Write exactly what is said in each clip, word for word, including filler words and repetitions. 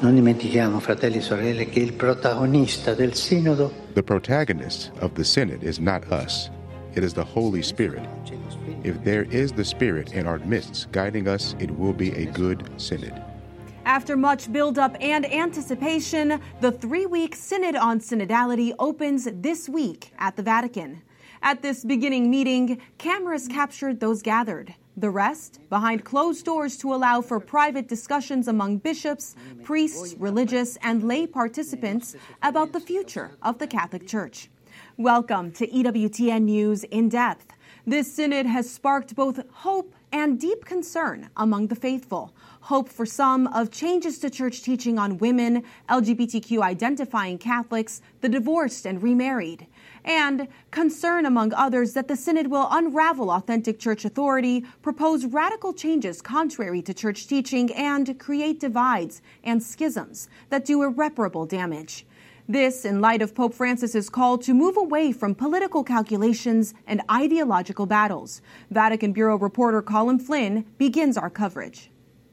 Non dimentichiamo, fratelli e sorelle, che il protagonista del Sinodo. The protagonist of the Synod is not us. It is the Holy Spirit. If there is the Spirit in our midst guiding us, it will be a good Synod. After much build-up and anticipation, the three-week Synod on Synodality opens this week at the Vatican. At this beginning meeting, cameras captured those gathered. The rest behind closed doors to allow for private discussions among bishops, priests, religious, and lay participants about the future of the Catholic Church. Welcome to E W T N News In Depth. This synod has sparked both hope and deep concern among the faithful. Hope for some of changes to church teaching on women, L G B T Q identifying Catholics, the divorced and remarried. And concern among others that the synod will unravel authentic church authority, propose radical changes contrary to church teaching, and create divides and schisms that do irreparable damage. This in light of Pope Francis's call to move away from political calculations and ideological battles. Vatican Bureau reporter Colin Flynn begins our coverage.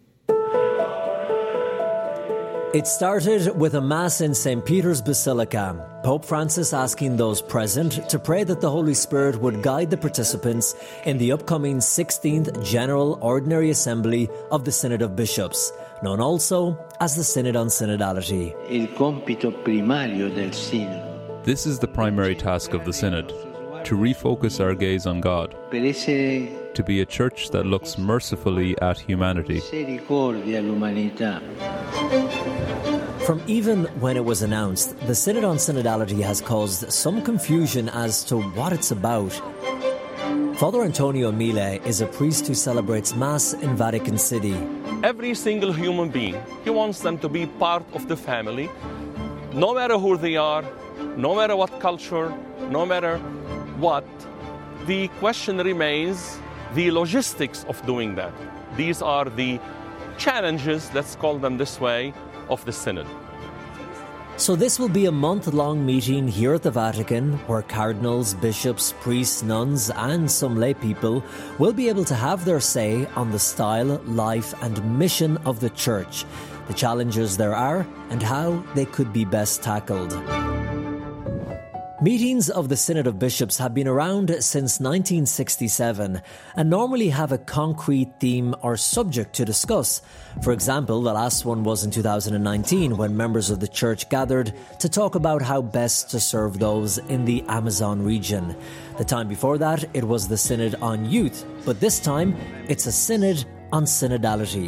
It started with a Mass in Saint Peter's Basilica, Pope Francis asking those present to pray that the Holy Spirit would guide the participants in the upcoming sixteenth General Ordinary Assembly of the Synod of Bishops, known also as the Synod on Synodality. Il compito primario del Sinodo. This is the primary task of the Synod, to refocus our gaze on God, Per essere to be a church that looks mercifully at humanity. misericordia all'umanità. From even when it was announced, the Synod on Synodality has caused some confusion as to what it's about. Father Antonio Mile is a priest who celebrates Mass in Vatican City. Every single human being, he wants them to be part of the family, no matter who they are, no matter what culture, no matter what. The question remains the logistics of doing that. These are the challenges, let's call them this way, of the Synod. So this will be a month-long meeting here at the Vatican where cardinals, bishops, priests, nuns and some lay people will be able to have their say on the style, life and mission of the Church, the challenges there are and how they could be best tackled. Meetings of the Synod of Bishops have been around since nineteen sixty-seven and normally have a concrete theme or subject to discuss. For example, the last one was in two thousand nineteen when members of the Church gathered to talk about how best to serve those in the Amazon region. The time before that, it was the Synod on Youth, but this time it's a Synod on Synodality.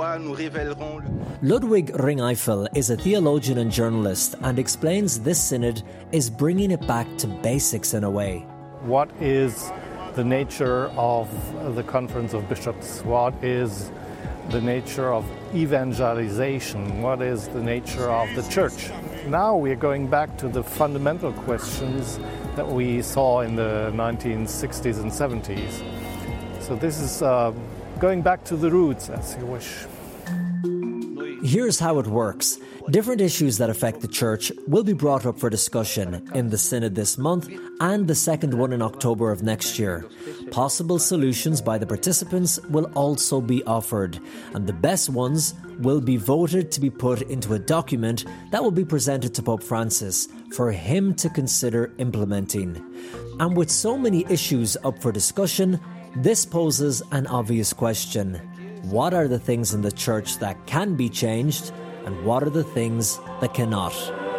Ludwig Ringeifel is a theologian and journalist and explains this synod is bringing it back to basics in a way. What is the nature of the Conference of Bishops? What is the nature of evangelization? What is the nature of the Church? Now we're going back to the fundamental questions that we saw in the nineteen sixties and seventies. So this is uh, going back to the roots, as you wish. Here's how it works. Different issues that affect the Church will be brought up for discussion in the Synod this month and the second one in October of next year. Possible solutions by the participants will also be offered, and the best ones will be voted to be put into a document that will be presented to Pope Francis for him to consider implementing. And with so many issues up for discussion, this poses an obvious question. What are the things in the Church that can be changed, and what are the things that cannot?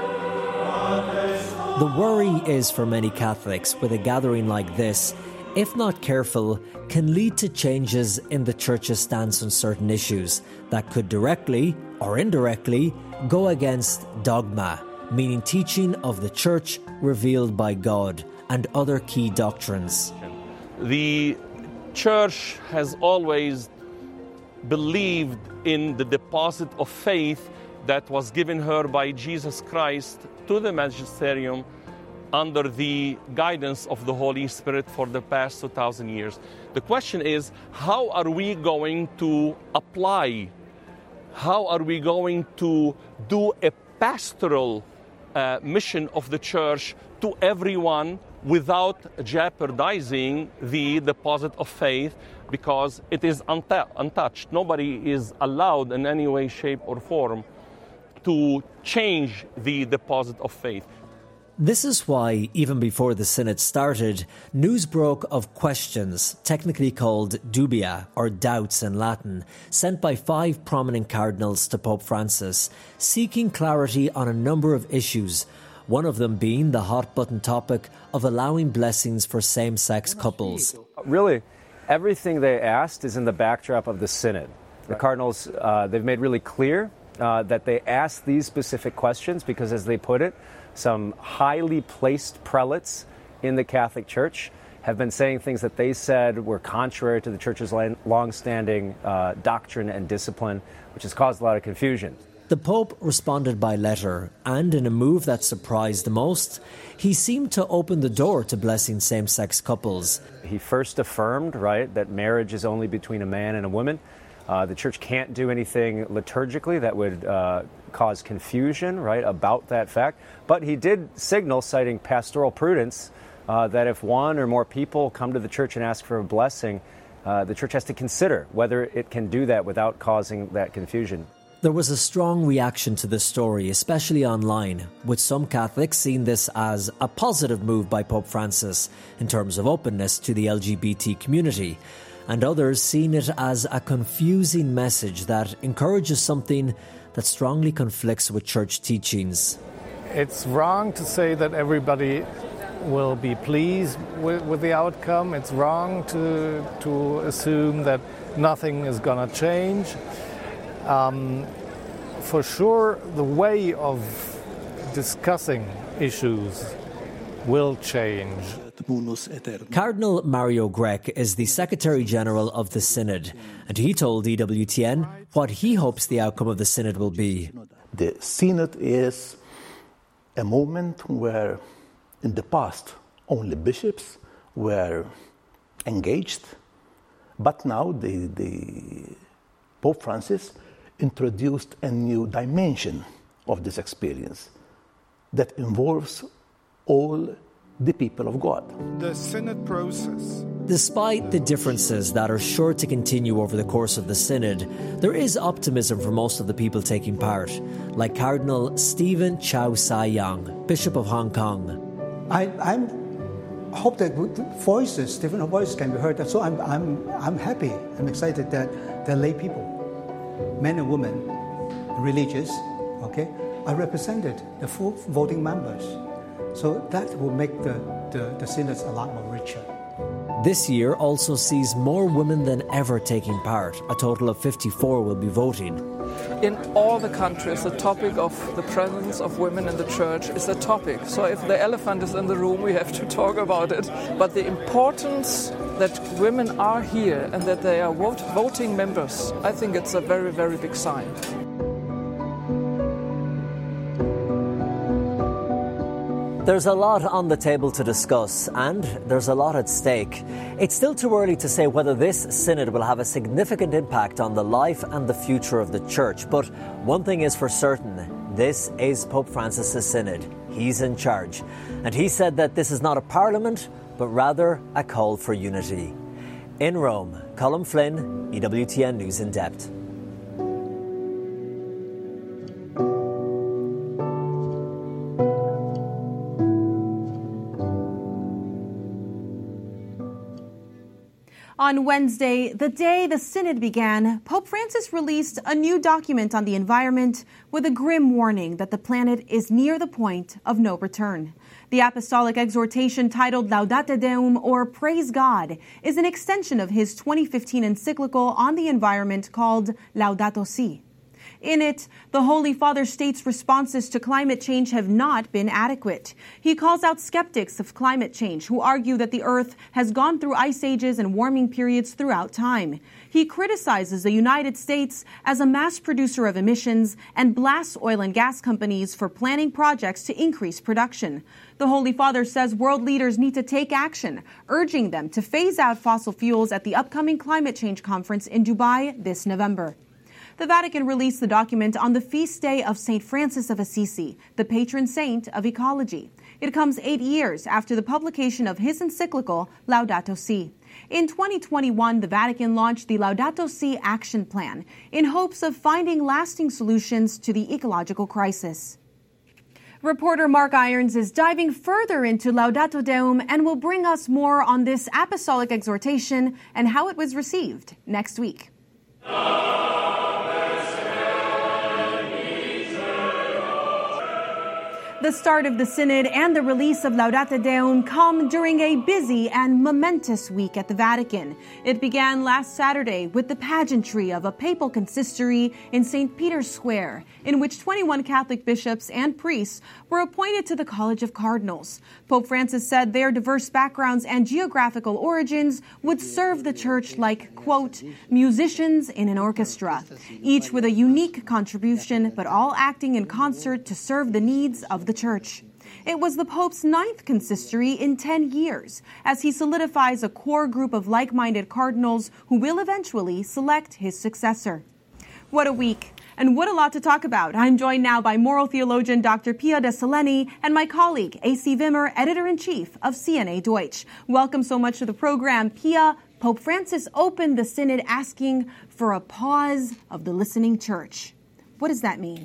The worry is for many Catholics with a gathering like this, if not careful, can lead to changes in the Church's stance on certain issues that could directly or indirectly go against dogma, meaning teaching of the Church revealed by God, and other key doctrines. The Church has always believed in the deposit of faith that was given her by Jesus Christ to the magisterium under the guidance of the Holy Spirit for the past two thousand years. The question is, how are we going to apply, how are we going to do a pastoral uh, mission of the Church to everyone without jeopardizing the deposit of faith, because it is unta- untouched. Nobody is allowed in any way, shape or form to change the deposit of faith. This is why, even before the synod started, news broke of questions, technically called dubia, or doubts in Latin, sent by five prominent cardinals to Pope Francis, seeking clarity on a number of issues, one of them being the hot-button topic of allowing blessings for same-sex couples. Really, everything they asked is in the backdrop of the synod. The cardinals, uh, they've made really clear uh, that they asked these specific questions because, as they put it, some highly placed prelates in the Catholic Church have been saying things that they said were contrary to the Church's long-standing uh, doctrine and discipline, which has caused a lot of confusion. The Pope responded by letter, and in a move that surprised the most, he seemed to open the door to blessing same-sex couples. He first affirmed, right, that marriage is only between a man and a woman. Uh, the Church can't do anything liturgically that would uh, cause confusion, right, about that fact. But he did signal, citing pastoral prudence, uh, that if one or more people come to the Church and ask for a blessing, uh, the Church has to consider whether it can do that without causing that confusion. There was a strong reaction to this story, especially online, with some Catholics seeing this as a positive move by Pope Francis in terms of openness to the L G B T community, and others seeing it as a confusing message that encourages something that strongly conflicts with church teachings. It's wrong to say that everybody will be pleased with, with the outcome. It's wrong to, to assume that nothing is going to change. Um, for sure, the way of discussing issues will change. Cardinal Mario Grech is the Secretary General of the Synod, and he told E W T N what he hopes the outcome of the Synod will be. The Synod is a moment where, in the past, only bishops were engaged, but now the, the Pope Francis introduced a new dimension of this experience that involves all the people of God. The Synod process. Despite the differences that are sure to continue over the course of the Synod, there is optimism for most of the people taking part, like Cardinal Stephen Chow Sai Yang, Bishop of Hong Kong. I I'm, hope that voices, different voices can be heard. So I'm, I'm, I'm happy, I'm excited that the lay people, men and women, religious, okay, are represented, the full voting members. So that will make the, the, the synods a lot more richer. This year also sees more women than ever taking part. A total of fifty-four will be voting. In all the countries, the topic of the presence of women in the church is a topic. So if the elephant is in the room, we have to talk about it. But the importance that women are here and that they are vote, voting members, I think it's a very, very big sign. There's a lot on the table to discuss, and there's a lot at stake. It's still too early to say whether this synod will have a significant impact on the life and the future of the Church. But one thing is for certain, this is Pope Francis' synod. He's in charge. And he said that this is not a parliament, but rather a call for unity. In Rome, Colm Flynn, E W T N News in Depth. On Wednesday, the day the Synod began, Pope Francis released a new document on the environment with a grim warning that the planet is near the point of no return. The apostolic exhortation titled Laudate Deum, or Praise God, is an extension of his twenty fifteen encyclical on the environment called Laudato Si. In it, the Holy Father states responses to climate change have not been adequate. He calls out skeptics of climate change who argue that the Earth has gone through ice ages and warming periods throughout time. He criticizes the United States as a mass producer of emissions and blasts oil and gas companies for planning projects to increase production. The Holy Father says world leaders need to take action, urging them to phase out fossil fuels at the upcoming climate change conference in Dubai this November. The Vatican released the document on the feast day of Saint Francis of Assisi, the patron saint of ecology. It comes eight years after the publication of his encyclical, Laudato Si. In twenty twenty-one, the Vatican launched the Laudato Si Action Plan in hopes of finding lasting solutions to the ecological crisis. Reporter Mark Irons is diving further into Laudato Deum and will bring us more on this apostolic exhortation and how it was received next week. The start of the Synod and the release of Laudato Deum come during a busy and momentous week at the Vatican. It began last Saturday with the pageantry of a papal consistory in Saint Peter's Square, in which twenty-one Catholic bishops and priests were appointed to the College of Cardinals. Pope Francis said their diverse backgrounds and geographical origins would serve the Church like, quote, musicians in an orchestra, each with a unique contribution, but all acting in concert to serve the needs of the Church. It was the Pope's ninth consistory in ten years, as he solidifies a core group of like-minded cardinals who will eventually select his successor. What a week, and what a lot to talk about. I'm joined now by moral theologian Doctor Pia de Selene and my colleague, A C Wimmer, editor-in-chief of C N A Deutsch. Welcome so much to the program. Pia, Pope Francis opened the Synod asking for a pause of the listening Church. What does that mean?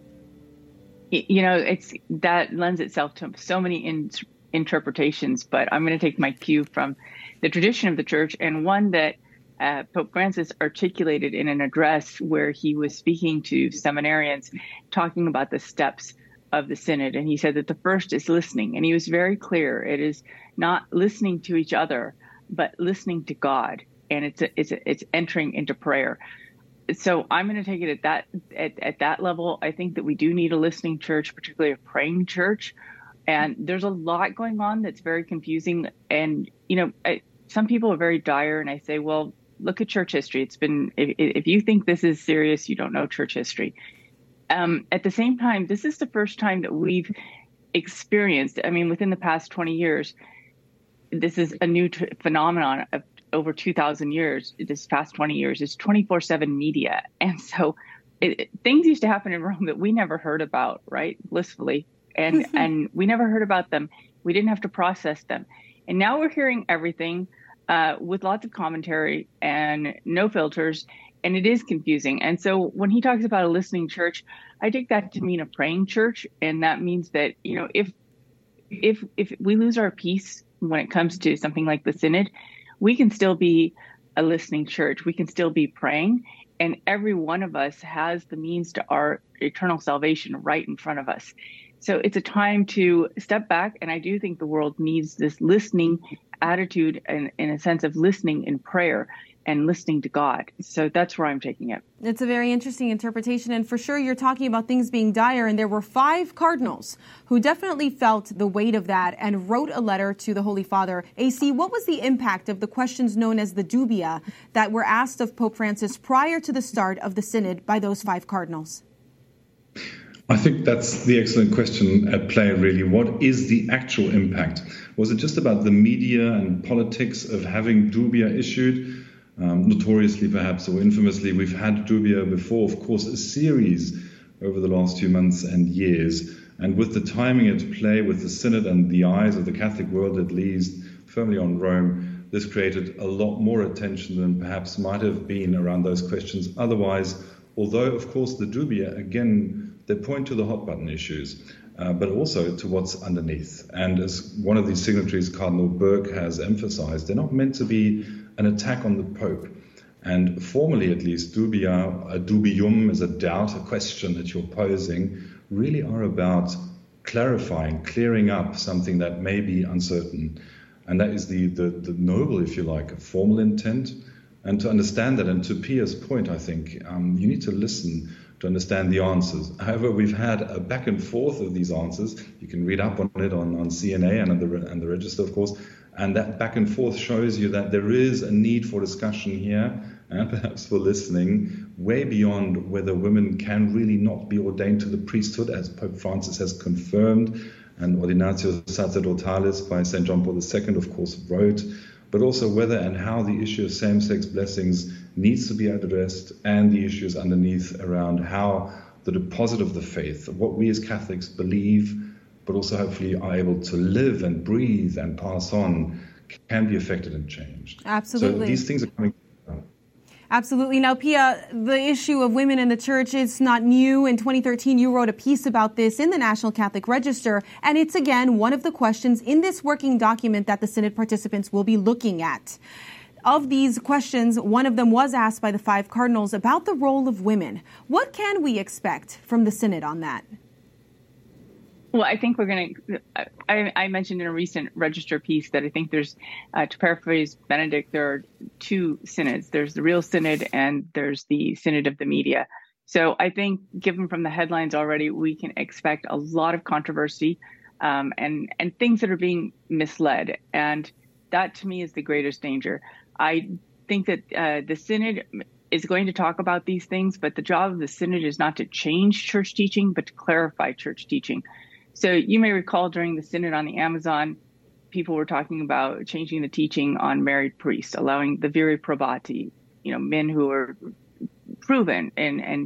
You know, it's that lends itself to so many in, interpretations, but I'm going to take my cue from the tradition of the Church, and one that uh, Pope Francis articulated in an address where he was speaking to seminarians, talking about the steps of the Synod. And he said that the first is listening, and he was very clear. It is not listening to each other, but listening to God, and it's a, it's a, it's entering into prayer. So I'm going to take it at that at, at that level. I think that we do need a listening church, particularly a praying church. And there's a lot going on that's very confusing. And, you know, I, some people are very dire. And I say, well, look at church history. It's been if, if you think this is serious, you don't know church history. Um, at the same time, this is the first time that we've experienced, I mean, within the past twenty years, this is a new t- phenomenon of over two thousand years, this past twenty years, is twenty-four seven media. And so it, it, things used to happen in Rome that we never heard about, right? Blissfully. And, and we never heard about them. We didn't have to process them. And now we're hearing everything uh, with lots of commentary and no filters. And it is confusing. And so when he talks about a listening church, I take that to mean a praying church. And that means that, you know, if if if we lose our peace when it comes to something like the Synod, we can still be a listening church. We can still be praying. And every one of us has the means to our eternal salvation right in front of us. So it's a time to step back. And I do think the world needs this listening attitude and in a sense of listening in prayer and listening to God. So that's where I'm taking it. It's a very interesting interpretation. And for sure, you're talking about things being dire. And there were five cardinals who definitely felt the weight of that and wrote a letter to the Holy Father. A C, what was the impact of the questions known as the dubia that were asked of Pope Francis prior to the start of the Synod by those five cardinals? I think that's the excellent question at play, really. What is the actual impact? Was it just about the media and politics of having dubia issued? Um, notoriously, perhaps, or infamously, we've had dubia before, of course, a series over the last few months and years. And with the timing at play, with the Synod and the eyes of the Catholic world at least firmly on Rome, this created a lot more attention than perhaps might have been around those questions otherwise. Although, of course, the dubia, again, they point to the hot button issues, uh, but also to what's underneath. And as one of these signatories, Cardinal Burke, has emphasized, they're not meant to be an attack on the Pope. And formally, at least, dubia, a dubium is a doubt, a question that you're posing, really are about clarifying, clearing up something that may be uncertain. And that is the, the, the noble, if you like, formal intent. And to understand that, and to Pia's point, I think, um, you need to listen to understand the answers. However, we've had a back and forth of these answers. You can read up on it on, on C N A and on the, and the register, of course. And that back and forth shows you that there is a need for discussion here and perhaps for listening way beyond whether women can really not be ordained to the priesthood, as Pope Francis has confirmed, and Ordinatio Sacerdotalis by Saint John Paul the Second, of course, wrote, but also whether and how the issue of same-sex blessings needs to be addressed, and the issues underneath around how the deposit of the faith, what we as Catholics believe, but also hopefully are able to live and breathe and pass on, can be affected and changed. Absolutely. So these things are coming. Absolutely. Now, Pia, the issue of women in the church is not new. In twenty thirteen, you wrote a piece about this in the National Catholic Register, and it's, again, one of the questions in this working document that the Synod participants will be looking at. Of these questions, one of them was asked by the five cardinals about the role of women. What can we expect from the Synod on that? Well, I think we're going to, I, I mentioned in a recent Register piece that I think there's, uh, to paraphrase Benedict, there are two synods. There's the real synod and there's the synod of the media. So I think given from the headlines already, we can expect a lot of controversy um, and, and things that are being misled. And that to me is the greatest danger. I think that uh, the synod is going to talk about these things, but the job of the synod is not to change church teaching, but to clarify church teaching. So you may recall during the synod on the Amazon, people were talking about changing the teaching on married priests, allowing the viri probati, you know, men who are proven, and and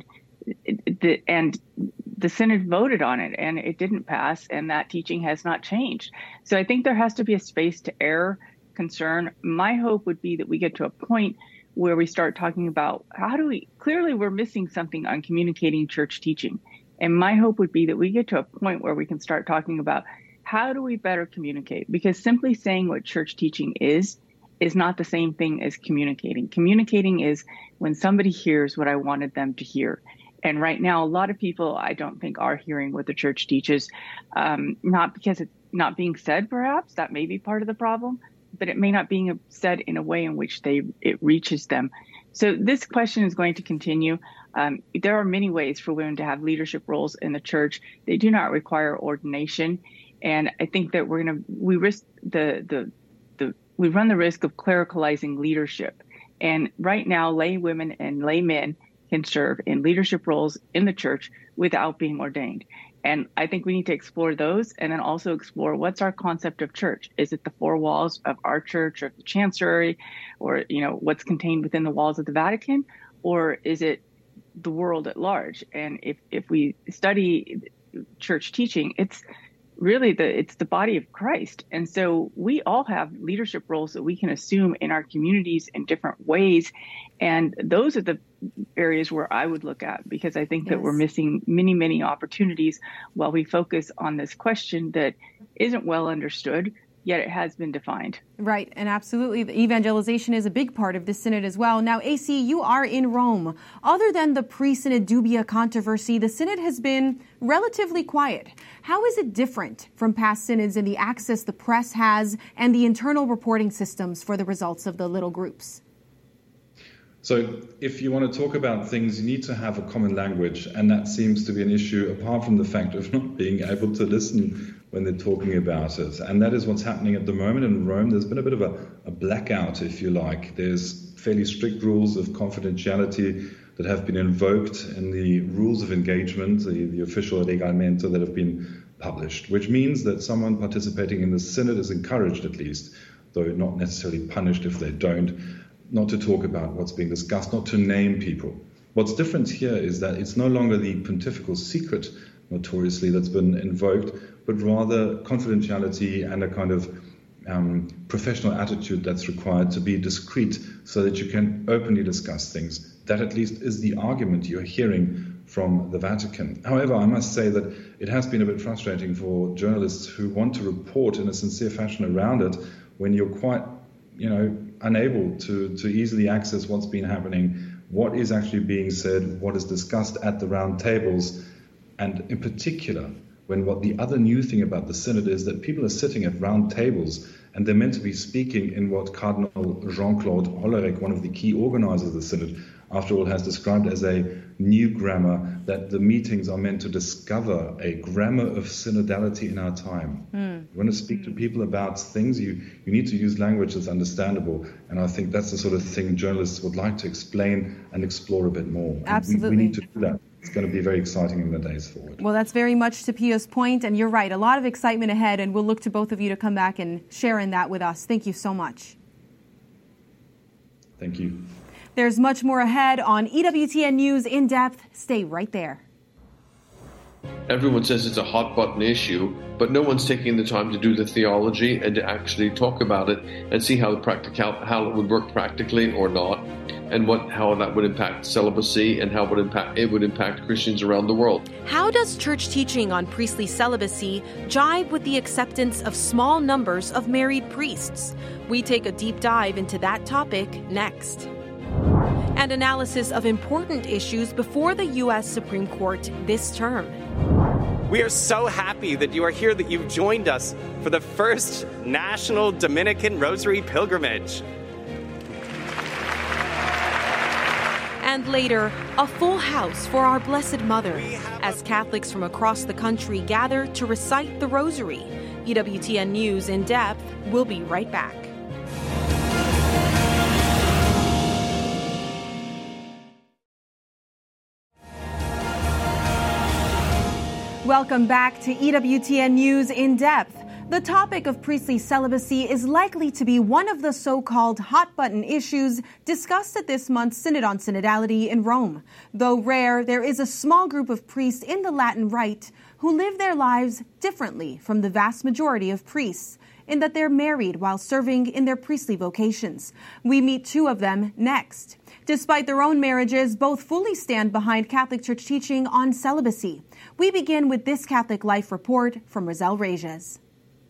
the and the synod voted on it, and it didn't pass, and that teaching has not changed. So I think there has to be a space to err, concern. My hope would be that we get to a point where we start talking about how do we, clearly we're missing something on communicating church teaching. And my hope would be that we get to a point where we can start talking about how do we better communicate? Because simply saying what church teaching is, is not the same thing as communicating. Communicating is when somebody hears what I wanted them to hear. And right now, a lot of people, I don't think, are hearing what the church teaches, um, not because it's not being said, perhaps. That may be part of the problem, but it may not be said in a way in which they it reaches them. So this question is going to continue. Um, there are many ways for women to have leadership roles in the church. They do not require ordination. And I think that we're going to, we risk the, the, the, we run the risk of clericalizing leadership. And right now, lay women and lay men can serve in leadership roles in the church without being ordained. And I think we need to explore those and then also explore what's our concept of church. Is it the four walls of our church or the chancery, or, you know, what's contained within the walls of the Vatican, or is it the world at large? And if, if we study church teaching, it's really the, it's the body of Christ. And so we all have leadership roles that we can assume in our communities in different ways. And those are the areas where I would look at, because I think yes. that we're missing many, many opportunities while we focus on this question that isn't well understood, yet it has been defined. Right, and absolutely. The evangelization is a big part of this synod as well. Now, A C, you are in Rome. Other than the pre-synod dubia controversy, the synod has been relatively quiet. How is it different from past synods in the access the press has and the internal reporting systems for the results of the little groups? So if you want to talk about things, you need to have a common language, and that seems to be an issue apart from the fact of not being able to listen when they're talking about it. And that is what's happening at the moment in Rome. There's been a bit of a, a blackout, if you like. There's fairly strict rules of confidentiality that have been invoked in the rules of engagement, the, the official regolamento that have been published, which means that someone participating in the synod is encouraged, at least, though not necessarily punished if they don't, not to talk about what's being discussed, not to name people. What's different here is that it's no longer the pontifical secret, notoriously, that's been invoked, but rather confidentiality and a kind of um, professional attitude that's required to be discreet so that you can openly discuss things. That at least is the argument you're hearing from the Vatican. However, I must say that it has been a bit frustrating for journalists who want to report in a sincere fashion around it when you're quite, you know, unable to, to easily access what's been happening, what is actually being said, what is discussed at the round tables, and in particular, when what the other new thing about the synod is that people are sitting at round tables and they're meant to be speaking in what Cardinal Jean-Claude Hollerich, one of the key organizers of the synod, after all, has described as a new grammar, that the meetings are meant to discover a grammar of synodality in our time. Mm. You want to speak to people about things, you, you need to use language that's understandable. And I think that's the sort of thing journalists would like to explain and explore a bit more. Absolutely. We, we need to do that. It's going to be very exciting in the days forward. Well, that's very much to Pia's point, and you're right. A lot of excitement ahead, and we'll look to both of you to come back and share in that with us. Thank you so much. Thank you. There's much more ahead on E W T N News In Depth. Stay right there. Everyone says it's a hot button issue, but no one's taking the time to do the theology and to actually talk about it and see how the practical how it would work practically or not, and what how that would impact celibacy and how it would impact it would impact Christians around the world. How does church teaching on priestly celibacy jibe with the acceptance of small numbers of married priests? We take a deep dive into that topic next. And analysis of important issues before the U S Supreme Court this term. We are so happy that you are here, that you've joined us for the first National Dominican Rosary Pilgrimage. And later, a full house for our Blessed Mother, as Catholics from across the country gather to recite the Rosary. E W T N News in depth. We'll be right back. Welcome back to E W T N News in depth. The topic of priestly celibacy is likely to be one of the so-called hot-button issues discussed at this month's Synod on Synodality in Rome. Though rare, there is a small group of priests in the Latin Rite who live their lives differently from the vast majority of priests, in that they're married while serving in their priestly vocations. We meet two of them next. Despite their own marriages, both fully stand behind Catholic Church teaching on celibacy. We begin with this Catholic Life report from Roselle Reyes.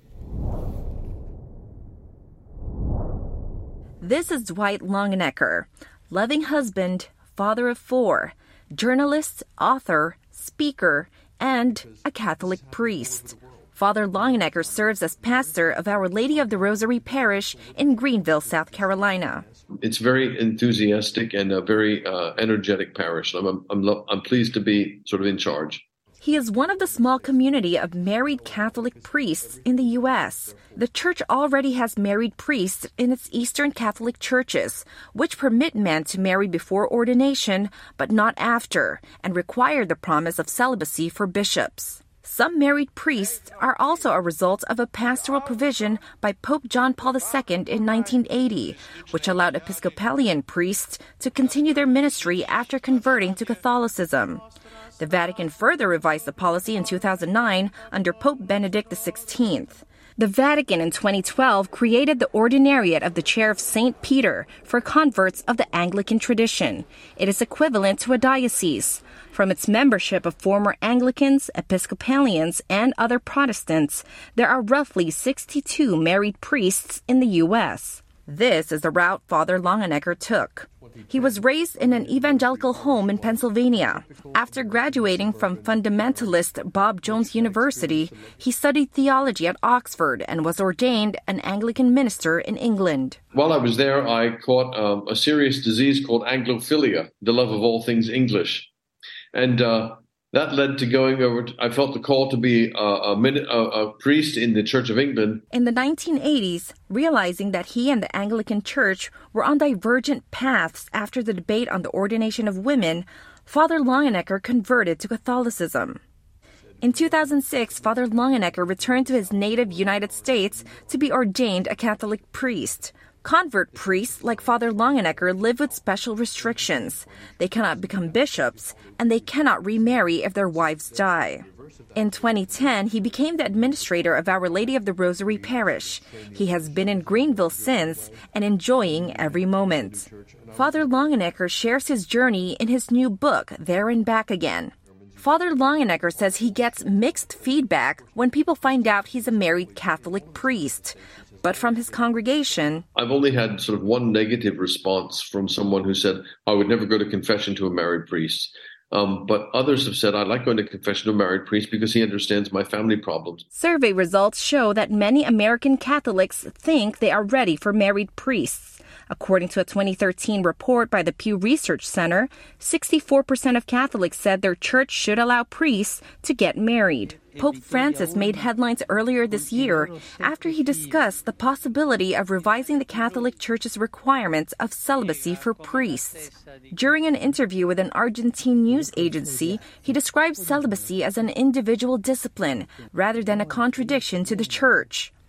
This is Dwight Longenecker, loving husband, father of four, journalist, author, speaker, and a Catholic priest. Father Longenecker serves as pastor of Our Lady of the Rosary Parish in Greenville, South Carolina. It's very enthusiastic and a very uh, energetic parish. I'm, I'm, I'm, lo- I'm pleased to be sort of in charge. He is one of the small community of married Catholic priests in the U S. The church already has married priests in its Eastern Catholic churches, which permit men to marry before ordination, but not after, and require the promise of celibacy for bishops. Some married priests are also a result of a pastoral provision by Pope John Paul the Second in nineteen eighty, which allowed Episcopalian priests to continue their ministry after converting to Catholicism. The Vatican further revised the policy in two thousand nine under Pope Benedict the sixteenth. The Vatican in twenty twelve created the Ordinariate of the Chair of Saint Peter for converts of the Anglican tradition. It is equivalent to a diocese. From its membership of former Anglicans, Episcopalians, and other Protestants, there are roughly sixty-two married priests in the U S. This is the route Father Longenecker took. He was raised in an evangelical home in Pennsylvania. After graduating from fundamentalist Bob Jones University, he studied theology at Oxford and was ordained an Anglican minister in England. While I was there, I caught um, a serious disease called Anglophilia, the love of all things English. And uh, that led to going over, to, I felt the call to be a, a, a, a priest in the Church of England. In the nineteen eighties, realizing that he and the Anglican Church were on divergent paths after the debate on the ordination of women, Father Longenecker converted to Catholicism. In two thousand six, Father Longenecker returned to his native United States to be ordained a Catholic priest. Convert priests like Father Longenecker live with special restrictions. They cannot become bishops, and they cannot remarry if their wives die. In twenty ten, he became the administrator of Our Lady of the Rosary Parish. He has been in Greenville since and enjoying every moment. Father Longenecker shares his journey in his new book, There and Back Again. Father Longenecker says he gets mixed feedback when people find out he's a married Catholic priest. But from his congregation, I've only had sort of one negative response from someone who said, I would never go to confession to a married priest. Um, but others have said, I like going to confession to a married priest because he understands my family problems. Survey results show that many American Catholics think they are ready for married priests. According to a twenty thirteen report by the Pew Research Center, sixty-four percent of Catholics said their church should allow priests to get married. Pope Francis made headlines earlier this year after he discussed the possibility of revising the Catholic Church's requirements of celibacy for priests. During an interview with an Argentine news agency, he described celibacy as an individual discipline rather than a contradiction to the Church.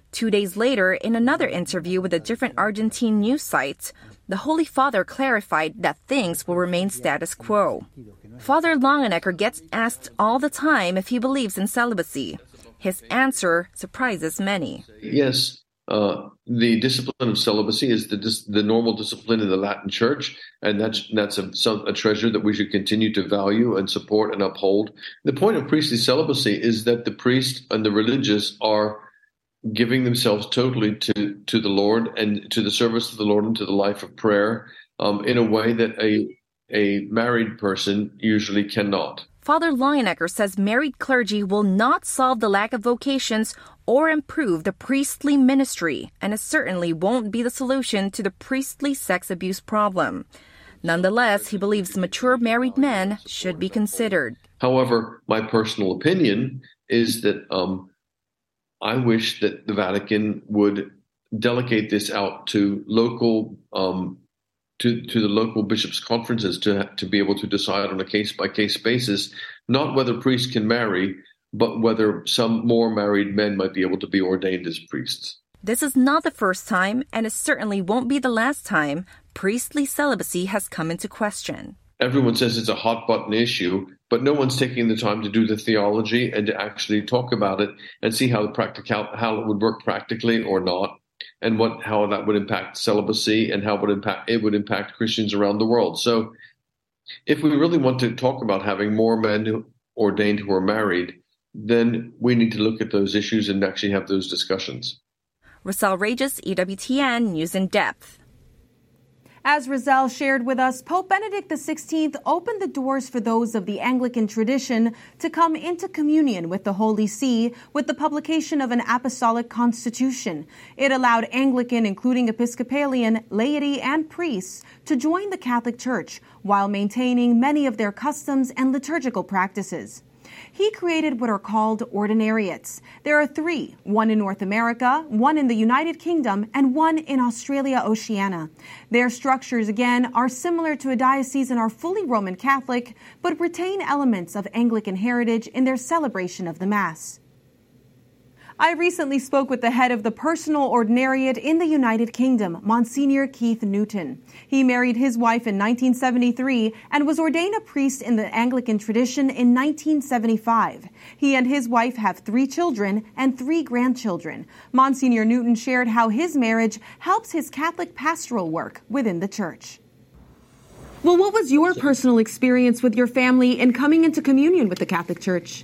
Two days later, in another interview with a different Argentine news site, the Holy Father clarified that things will remain status quo. Father Longenecker gets asked all the time if he believes in celibacy. His answer surprises many. Yes, uh, the discipline of celibacy is the dis- the normal discipline in the Latin Church, and that's that's a, some, a treasure that we should continue to value and support and uphold. The point of priestly celibacy is that the priest and the religious are giving themselves totally to, to the Lord and to the service of the Lord and to the life of prayer um, in a way that a a married person usually cannot. Father Longenecker says married clergy will not solve the lack of vocations or improve the priestly ministry, and it certainly won't be the solution to the priestly sex abuse problem. Nonetheless, he believes mature married men should be considered. However, my personal opinion is that um, I wish that the Vatican would delegate this out to local um, to, to the local bishops' conferences to to be able to decide on a case-by-case basis, not whether priests can marry, but whether some more married men might be able to be ordained as priests. This is not the first time, and it certainly won't be the last time, priestly celibacy has come into question. Everyone says it's a hot-button issue, but no one's taking the time to do the theology and to actually talk about it and see how the practical how it would work practically or not, and what how that would impact celibacy and how it would impact it would impact Christians around the world. So, if we really want to talk about having more men who ordained who are married, then we need to look at those issues and actually have those discussions. Roselle Regis, E W T N News in Depth. As Roselle shared with us, Pope Benedict the sixteenth opened the doors for those of the Anglican tradition to come into communion with the Holy See with the publication of an apostolic constitution. It allowed Anglican, including Episcopalian, laity, and priests to join the Catholic Church while maintaining many of their customs and liturgical practices. He created what are called ordinariates. There are three, one in North America, one in the United Kingdom, and one in Australia Oceania. Their structures, again, are similar to a diocese and are fully Roman Catholic, but retain elements of Anglican heritage in their celebration of the Mass. I recently spoke with the head of the Personal Ordinariate in the United Kingdom, Monsignor Keith Newton. He married his wife in nineteen seventy-three and was ordained a priest in the Anglican tradition in nineteen seventy-five. He and his wife have three children and three grandchildren. Monsignor Newton shared how his marriage helps his Catholic pastoral work within the Church. Well, what was your personal experience with your family in coming into communion with the Catholic Church?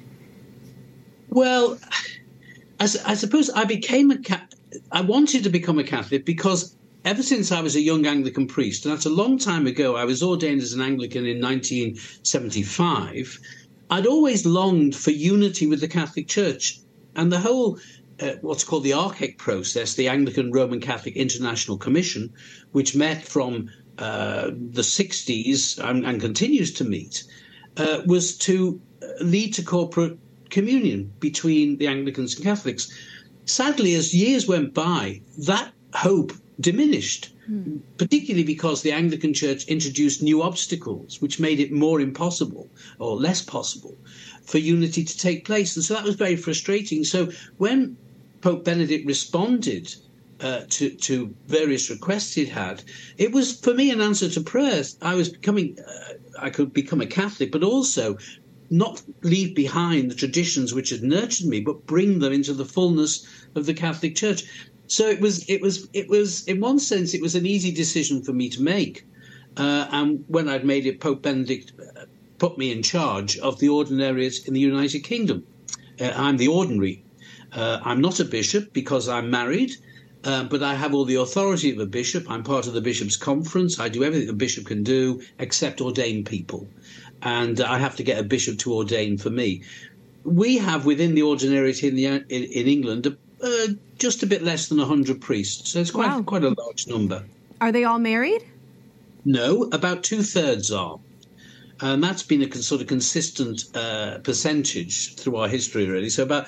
Well, I, I suppose I became a I wanted to become a Catholic because ever since I was a young Anglican priest, and that's a long time ago, I was ordained as an Anglican in nineteen seventy-five, I'd always longed for unity with the Catholic Church. And the whole, uh, what's called the A R C E C process, the Anglican Roman Catholic International Commission, which met from uh, the sixties and, and continues to meet, uh, was to lead to corporate communion between the Anglicans and Catholics. Sadly, as years went by, that hope diminished, mm. particularly because the Anglican Church introduced new obstacles, which made it more impossible or less possible for unity to take place. And so that was very frustrating. So when Pope Benedict responded uh, to, to various requests he'd had, it was, for me, an answer to prayers. I was becoming, uh, I could become a Catholic, but also not leave behind the traditions which had nurtured me, but bring them into the fullness of the Catholic Church. So it was, it was, it was, in one sense, it was an easy decision for me to make. Uh, and when I'd made it, Pope Benedict put me in charge of the ordinariate in the United Kingdom. Uh, I'm the ordinary. Uh, I'm not a bishop because I'm married, uh, but I have all the authority of a bishop. I'm part of the Bishops' Conference. I do everything a bishop can do except ordain people. And I have to get a bishop to ordain for me. We have within the ordinariate in, the, in, in England uh, just a bit less than one hundred priests. So it's quite, wow. quite a large number. Are they all married? No, about two-thirds are. And that's been a sort of consistent uh, percentage through our history, really. So about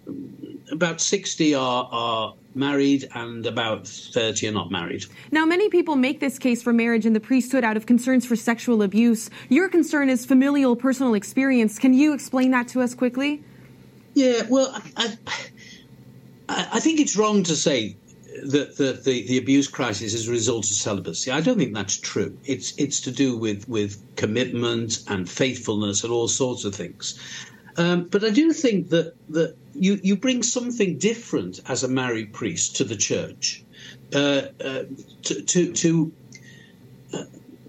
about sixty are, are married and about thirty are not married. Now, many people make this case for marriage in the priesthood out of concerns for sexual abuse. Your concern is familial, personal experience. Can you explain that to us quickly? Yeah, well, I, I, I, I think it's wrong to say that the, the, the abuse crisis is a result of celibacy. I don't think that's true. It's it's to do with, with commitment and faithfulness and all sorts of things. Um, but I do think that, that you, you bring something different as a married priest to the church, uh, uh, to to, to uh,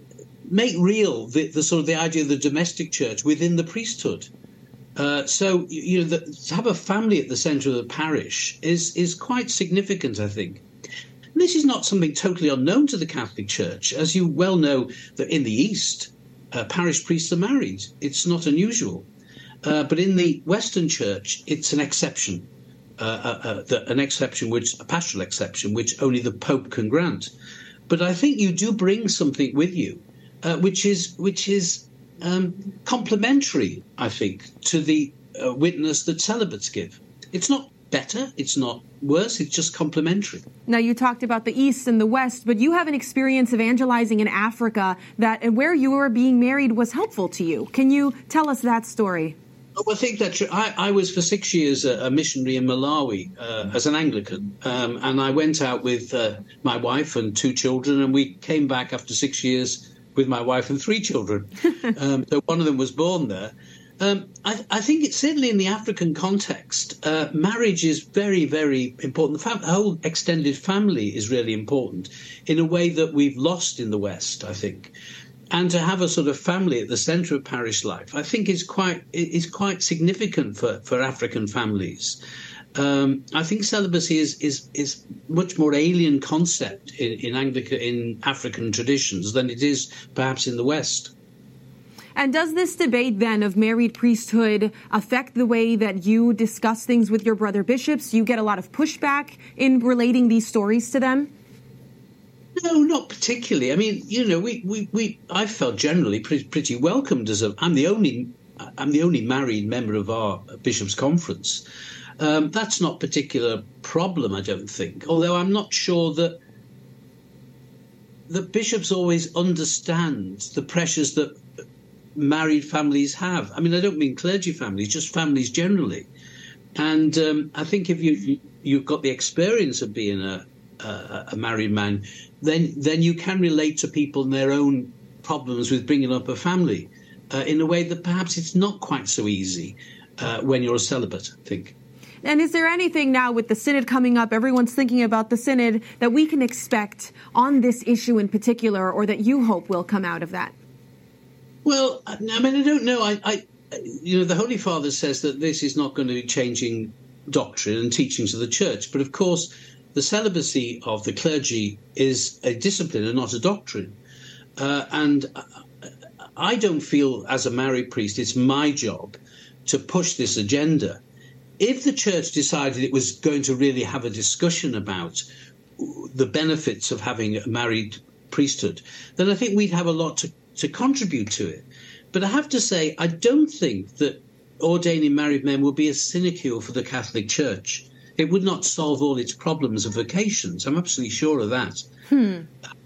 make real the, the sort of the idea of the domestic church within the priesthood. Uh, so you know, the, to have a family at the centre of the parish is is quite significant, I think. And this is not something totally unknown to the Catholic Church, as you well know that in the East, uh, parish priests are married. It's not unusual. Uh, but in the Western Church, it's an exception, uh, uh, uh, the, an exception which a pastoral exception, which only the Pope can grant. But I think you do bring something with you, uh, which is which is um, complementary, I think, to the uh, witness that celibates give. It's not better, it's not worse, it's just complementary. Now, you talked about the East and the West, but you have an experience evangelizing in Africa that where you were being married was helpful to you. Can you tell us that story? Well, I think that I, I was for six years a, a missionary in Malawi uh, as an Anglican, um, and I went out with uh, my wife and two children, and we came back after six years with my wife and three children. um, so one of them was born there. Um, I, I think it's certainly in the African context, uh, marriage is very, very important. The, fam- the whole extended family is really important in a way that we've lost in the West, I think. And to have a sort of family at the centre of parish life, I think is quite is quite significant for, for African families. Um, I think celibacy is, is is much more alien concept in in, Anglican, in African traditions than it is perhaps in the West. And does this debate then of married priesthood affect the way that you discuss things with your brother bishops? You get a lot of pushback in relating these stories to them? No, not particularly. I mean, you know, we, we, we I felt generally pretty, pretty welcomed as a. I'm the only I'm the only married member of our bishops' conference. Um, that's not a particular problem, I don't think. Although I'm not sure that the bishops always understand the pressures that married families have. I mean, I don't mean clergy families, just families generally. And um, I think if you you've got the experience of being a a, a married man, then then you can relate to people and their own problems with bringing up a family uh, in a way that perhaps it's not quite so easy uh, when you're a celibate, I think. And is there anything now with the synod coming up, everyone's thinking about the synod, that we can expect on this issue in particular, or that you hope will come out of that? Well, I mean, I don't know. I, I you know, the Holy Father says that this is not going to be changing doctrine and teachings of the Church. But of course, the celibacy of the clergy is a discipline and not a doctrine. Uh, and I don't feel, as a married priest, it's my job to push this agenda. If the Church decided it was going to really have a discussion about the benefits of having a married priesthood, then I think we'd have a lot to, to contribute to it. But I have to say, I don't think that ordaining married men will be a sinecure for the Catholic Church. It would not solve all its problems of vocations. I'm absolutely sure of that. Hmm.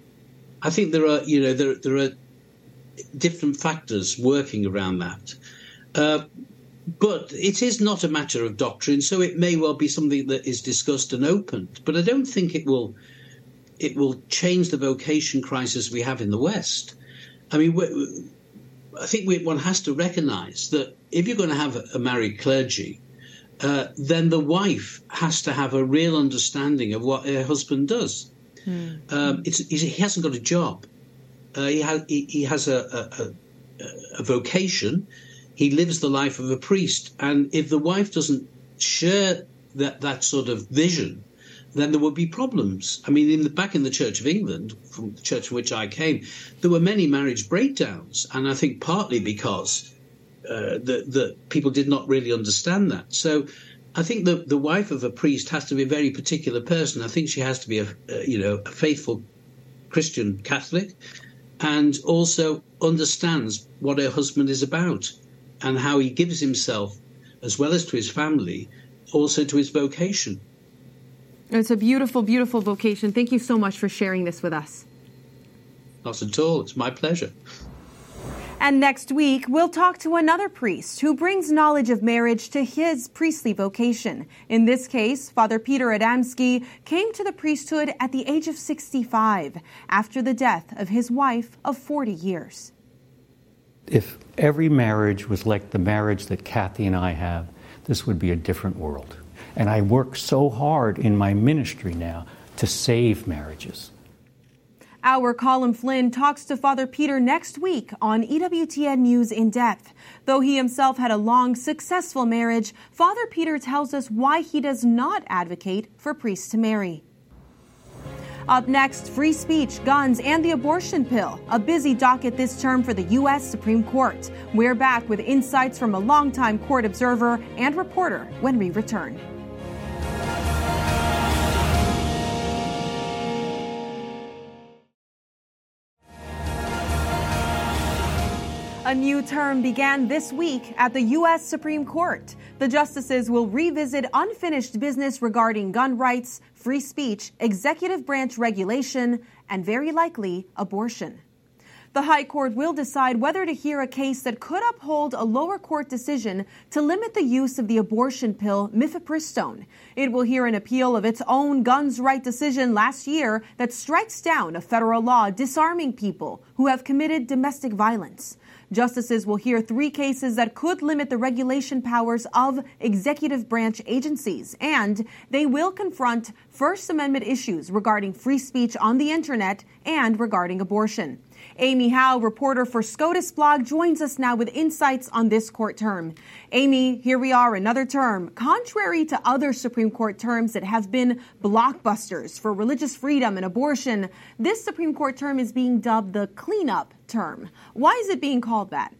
I think there are, you know, there there are different factors working around that. Uh, but it is not a matter of doctrine, so it may well be something that is discussed and opened. But I don't think it will it will change the vocation crisis we have in the West. I mean, I think we, one has to recognise that if you're going to have a married clergy, uh, then the wife has to have a real understanding of what her husband does. Mm. Um, it's, he hasn't got a job. Uh, he, ha- he, he has a, a, a, a vocation. He lives the life of a priest. And if the wife doesn't share that, that sort of vision, then there would be problems. I mean, in the, back in the Church of England, from the church from which I came, there were many marriage breakdowns. And I think partly because uh, the, the people did not really understand that. So I think the, the wife of a priest has to be a very particular person. I think she has to be a, a you know, a faithful Christian Catholic, and also understands what her husband is about and how he gives himself, as well as to his family, also to his vocation. It's a beautiful, beautiful vocation. Thank you so much for sharing this with us. Not at all. It's my pleasure. And next week, we'll talk to another priest who brings knowledge of marriage to his priestly vocation. In this case, Father Peter Adamski came to the priesthood at the age of sixty-five after the death of his wife of forty years. If every marriage was like the marriage that Kathy and I have, this would be a different world. And I work so hard in my ministry now to save marriages. Our Colin Flynn talks to Father Peter next week on E W T N News In Depth. Though he himself had a long, successful marriage, Father Peter tells us why he does not advocate for priests to marry. Up next, free speech, guns, and the abortion pill. A busy docket this term for the U S Supreme Court. We're back with insights from a longtime court observer and reporter when we return. A new term began this week at the U S Supreme Court. The justices will revisit unfinished business regarding gun rights, free speech, executive branch regulation, and very likely abortion. The High Court will decide whether to hear a case that could uphold a lower court decision to limit the use of the abortion pill mifepristone. It will hear an appeal of its own guns right decision last year that strikes down a federal law disarming people who have committed domestic violence. Justices will hear three cases that could limit the regulation powers of executive branch agencies, and they will confront First Amendment issues regarding free speech on the internet and regarding abortion. Amy Howe, reporter for SCOTUS Blog, joins us now with insights on this court term. Amy, here we are, another term. Contrary to other Supreme Court terms that have been blockbusters for religious freedom and abortion, this Supreme Court term is being dubbed the cleanup term. Why is it being called that?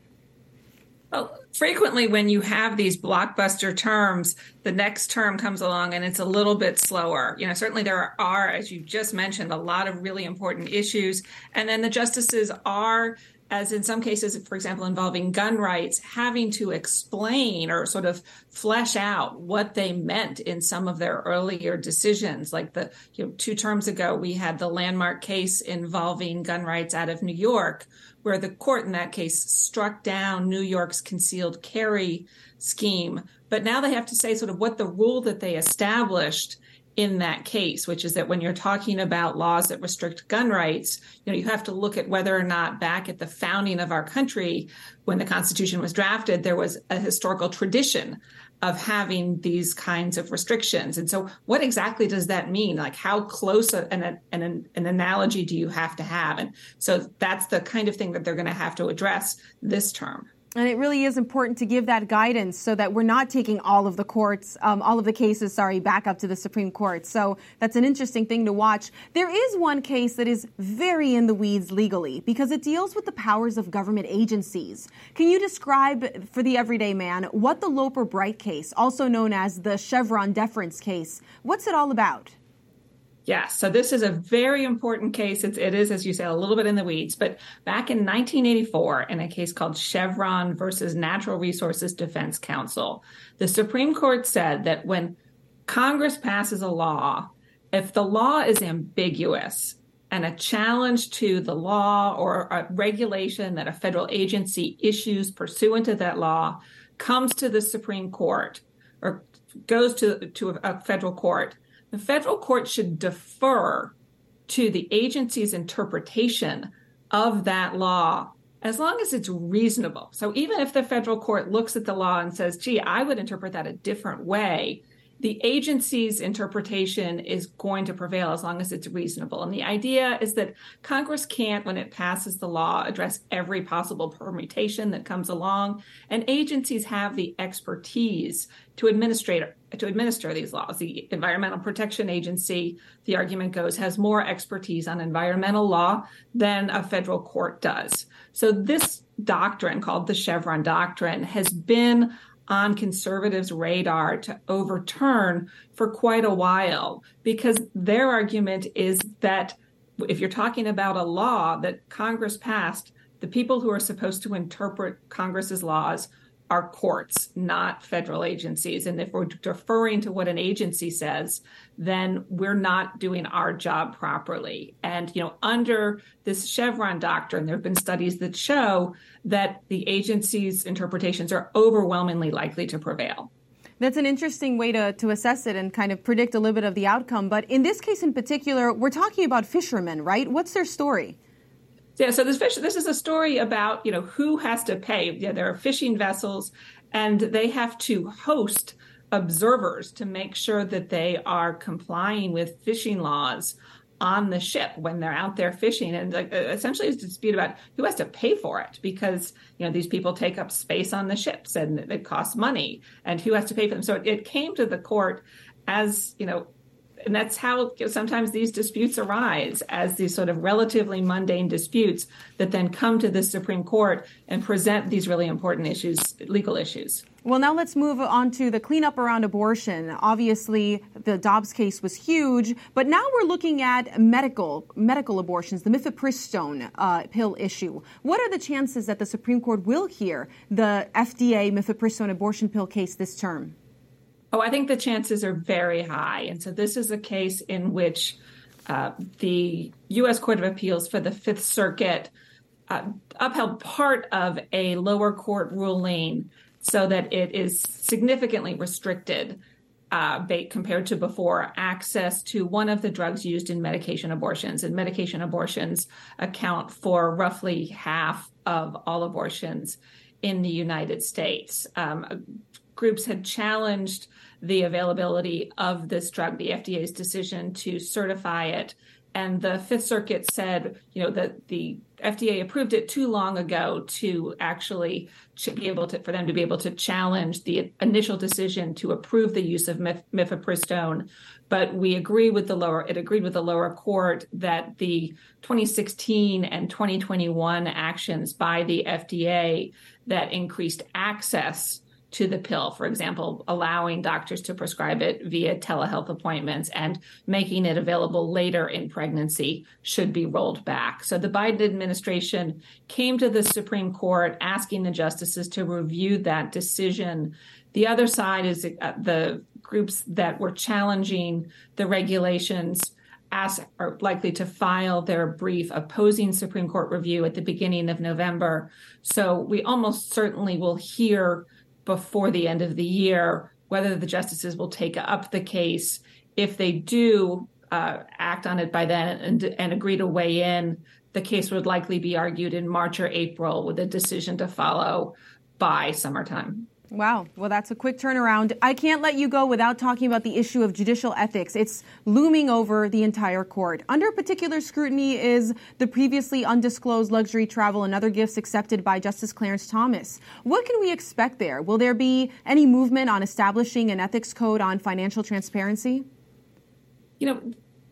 Well, frequently when you have these blockbuster terms, the next term comes along and it's a little bit slower. You know, certainly there are, as you just mentioned, a lot of really important issues. And then the justices are, as in some cases, for example, involving gun rights, having to explain or sort of flesh out what they meant in some of their earlier decisions. Like the, you know, two terms ago, we had the landmark case involving gun rights out of New York, where the court in that case struck down New York's concealed carry scheme. But now they have to say sort of what the rule that they established in that case, which is that when you're talking about laws that restrict gun rights, you know, you have to look at whether or not back at the founding of our country, when the Constitution was drafted, there was a historical tradition of having these kinds of restrictions. And so what exactly does that mean? Like how close a, an, an, an analogy do you have to have? And so that's the kind of thing that they're going to have to address this term. And it really is important to give that guidance so that we're not taking all of the courts, um, all of the cases, sorry, back up to the Supreme Court. So that's an interesting thing to watch. There is one case that is very in the weeds legally because it deals with the powers of government agencies. Can you describe for the everyday man what the Loper Bright case, also known as the Chevron deference case, what's it all about? Yeah, so this is a very important case. It's, it is, as you said, a little bit in the weeds. But back in nineteen eighty-four, in a case called Chevron versus Natural Resources Defense Council, the Supreme Court said that when Congress passes a law, if the law is ambiguous and a challenge to the law or a regulation that a federal agency issues pursuant to that law comes to the Supreme Court or goes to, to a, a federal court, the federal court should defer to the agency's interpretation of that law as long as it's reasonable. So even if the federal court looks at the law and says, gee, I would interpret that a different way, the agency's interpretation is going to prevail as long as it's reasonable. And the idea is that Congress can't, when it passes the law, address every possible permutation that comes along. And agencies have the expertise to administrate to administer these laws. The Environmental Protection Agency, the argument goes, has more expertise on environmental law than a federal court does. So this doctrine, called the Chevron doctrine, has been on conservatives' radar to overturn for quite a while, because their argument is that if you're talking about a law that Congress passed, the people who are supposed to interpret Congress's laws are courts, not federal agencies. And if we're deferring to what an agency says, then we're not doing our job properly. And, you know, under this Chevron doctrine, there have been studies that show that the agency's interpretations are overwhelmingly likely to prevail. That's an interesting way to, to assess it and kind of predict a little bit of the outcome. But in this case in particular, we're talking about fishermen, right? What's their story? Yeah, so this fish, this is a story about, you know, who has to pay. Yeah, there are fishing vessels, and they have to host observers to make sure that they are complying with fishing laws on the ship when they're out there fishing. And like, essentially it's a dispute about who has to pay for it, because, you know, these people take up space on the ships and it costs money, and who has to pay for them. So it, it came to the court as, you know, and that's how sometimes these disputes arise, as these sort of relatively mundane disputes that then come to the Supreme Court and present these really important issues, legal issues. Well, now let's move on to the cleanup around abortion. Obviously, the Dobbs case was huge, but now we're looking at medical medical abortions, the mifepristone uh, pill issue. What are the chances that the Supreme Court will hear the F D A mifepristone abortion pill case this term? Oh, I think the chances are very high. And so this is a case in which uh, the U S Court of Appeals for the Fifth Circuit uh, upheld part of a lower court ruling so that it is significantly restricted uh, compared to before, access to one of the drugs used in medication abortions. And medication abortions account for roughly half of all abortions in the United States. Um, groups had challenged the availability of this drug, the F D A's decision to certify it. And the Fifth Circuit said, you know, that the F D A approved it too long ago to actually to be able to, for them to be able to challenge the initial decision to approve the use of mif- mifepristone. But we agree with the lower, it agreed with the lower court that the twenty sixteen and twenty twenty-one actions by the F D A that increased access to the pill, for example, allowing doctors to prescribe it via telehealth appointments and making it available later in pregnancy, should be rolled back. So the Biden administration came to the Supreme Court asking the justices to review that decision. The other side is uh, the groups that were challenging the regulations Ask, are likely to file their brief opposing Supreme Court review at the beginning of November. So we almost certainly will hear before the end of the year whether the justices will take up the case. If they do uh, act on it by then and, and agree to weigh in, the case would likely be argued in March or April, with a decision to follow by summertime. Wow. Well, that's a quick turnaround. I can't let you go without talking about the issue of judicial ethics. It's looming over the entire court. Under particular scrutiny is the previously undisclosed luxury travel and other gifts accepted by Justice Clarence Thomas. What can we expect there? Will there be any movement on establishing an ethics code on financial transparency? You know,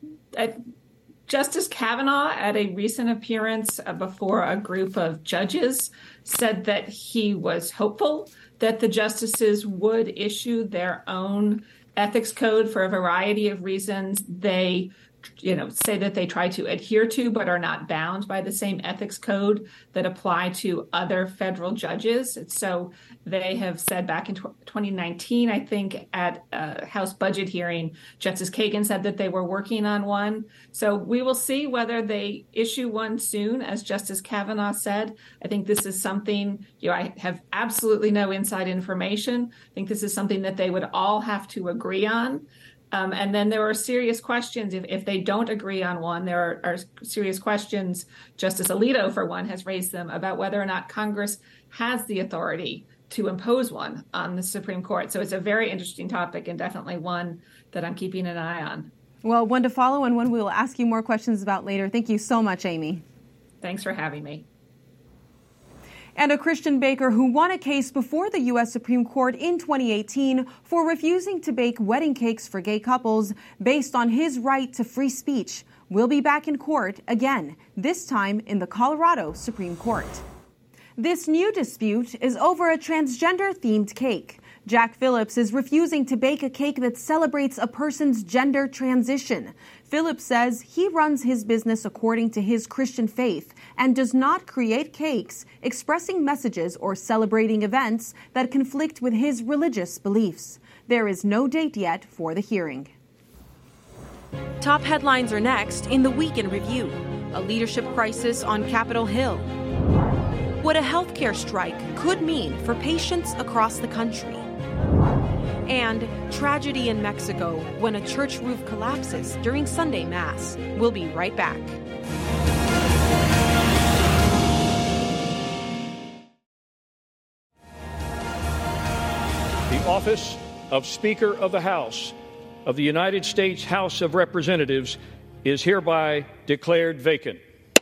I, Justice Kavanaugh, at a recent appearance before a group of judges, said that he was hopeful that the justices would issue their own ethics code for a variety of reasons. They, you know, say that they try to adhere to but are not bound by the same ethics code that apply to other federal judges. And so they have said back in twenty nineteen, I think, at a House budget hearing, Justice Kagan said that they were working on one. So we will see whether they issue one soon, as Justice Kavanaugh said. I think this is something, you know, I have absolutely no inside information. I think this is something that they would all have to agree on. Um, and then there are serious questions. If, if they don't agree on one, there are, are serious questions. Justice Alito, for one, has raised them about whether or not Congress has the authority to impose one on the Supreme Court. So it's a very interesting topic, and definitely one that I'm keeping an eye on. Well, one to follow and one we will ask you more questions about later. Thank you so much, Amy. Thanks for having me. And a Christian baker who won a case before the U S Supreme Court in twenty eighteen for refusing to bake wedding cakes for gay couples based on his right to free speech will be back in court again, this time in the Colorado Supreme Court. This new dispute is over a transgender-themed cake. Jack Phillips is refusing to bake a cake that celebrates a person's gender transition. Phillips says he runs his business according to his Christian faith and does not create cakes expressing messages or celebrating events that conflict with his religious beliefs. There is no date yet for the hearing. Top headlines are next in the Week in Review. A leadership crisis on Capitol Hill. What a healthcare strike could mean for patients across the country. And tragedy in Mexico when a church roof collapses during Sunday Mass. We'll be right back. The office of Speaker of the House of the United States House of Representatives is hereby declared vacant.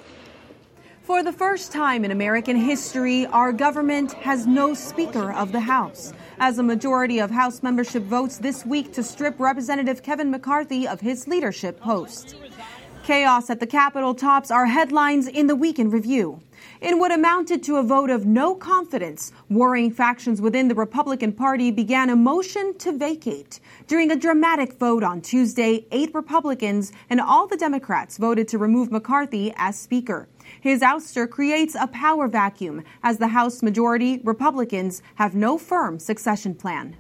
For the first time in American history, our government has no Speaker of the House, as a majority of House membership votes this week to strip Representative Kevin McCarthy of his leadership post. Chaos at the Capitol tops our headlines in the Week in Review. In what amounted to a vote of no confidence, warring factions within the Republican Party began a motion to vacate. During a dramatic vote on Tuesday, eight Republicans and all the Democrats voted to remove McCarthy as Speaker. His ouster creates a power vacuum as the House majority, Republicans, have no firm succession plan.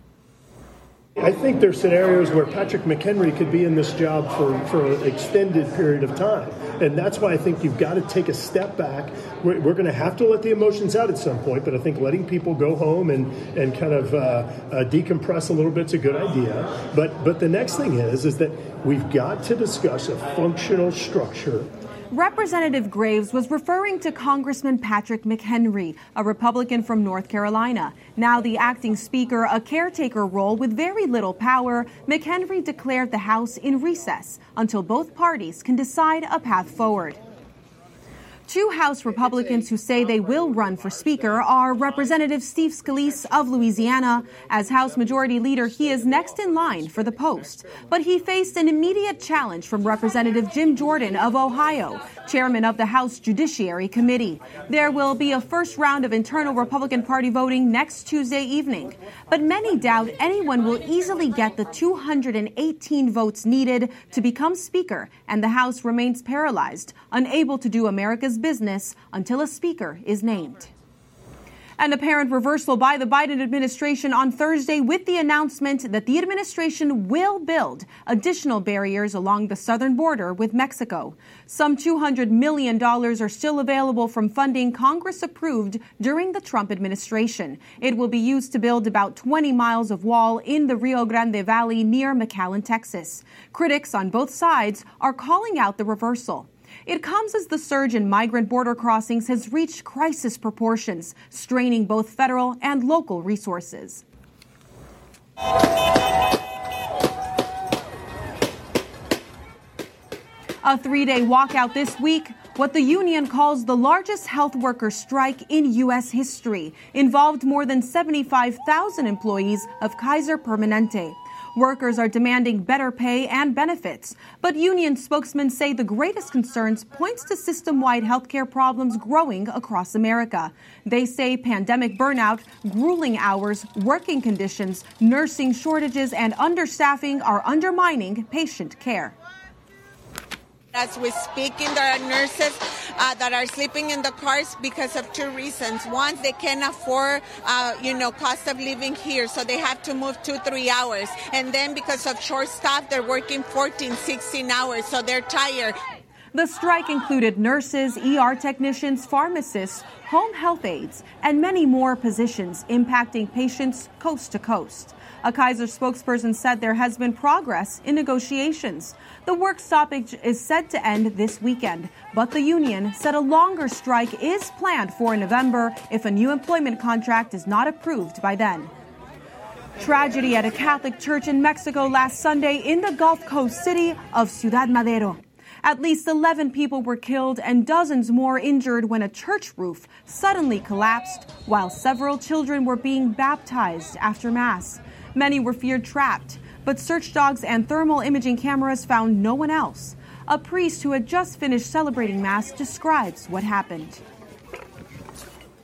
I think there's scenarios where Patrick McHenry could be in this job for, for an extended period of time. And that's why I think you've got to take a step back. We're, we're going to have to let the emotions out at some point, but I think letting people go home and, and kind of uh, uh, decompress a little bit is a good idea. But but the next thing is, is that we've got to discuss a functional structure. Representative Graves was referring to Congressman Patrick McHenry, a Republican from North Carolina. Now the acting speaker, a caretaker role with very little power, McHenry declared the House in recess until both parties can decide a path forward. Two House Republicans who say they will run for Speaker are Representative Steve Scalise of Louisiana. As House Majority Leader, he is next in line for the post. But he faced an immediate challenge from Representative Jim Jordan of Ohio, chairman of the House Judiciary Committee. There will be a first round of internal Republican Party voting next Tuesday evening. But many doubt anyone will easily get the two hundred eighteen votes needed to become Speaker, and the House remains paralyzed, unable to do America's business until a speaker is named. An apparent reversal by the Biden administration on Thursday with the announcement that the administration will build additional barriers along the southern border with Mexico. Some two hundred million dollars are still available from funding Congress approved during the Trump administration. It will be used to build about twenty miles of wall in the Rio Grande Valley near McAllen, Texas. Critics on both sides are calling out the reversal. It comes as the surge in migrant border crossings has reached crisis proportions, straining both federal and local resources. A three-day walkout this week, what the union calls the largest health worker strike in U S history, involved more than seventy-five thousand employees of Kaiser Permanente. Workers are demanding better pay and benefits, but union spokesmen say the greatest concerns points to system-wide healthcare problems growing across America. They say pandemic burnout, grueling hours, working conditions, nursing shortages, and understaffing are undermining patient care. As we speak, in there are nurses uh, that are sleeping in the cars because of two reasons. One, they can't afford, uh, you know, cost of living here, so they have to move two, three hours. And then because of short staff, they're working fourteen, sixteen hours, so they're tired. The strike included nurses, E R technicians, pharmacists, home health aides, and many more positions impacting patients coast to coast. A Kaiser spokesperson said there has been progress in negotiations. The work stoppage is set to end this weekend, but the union said a longer strike is planned for November if a new employment contract is not approved by then. Tragedy at a Catholic church in Mexico last Sunday in the Gulf Coast city of Ciudad Madero. At least eleven people were killed and dozens more injured when a church roof suddenly collapsed while several children were being baptized after Mass. Many were feared trapped, but search dogs and thermal imaging cameras found no one else. A priest who had just finished celebrating Mass describes what happened.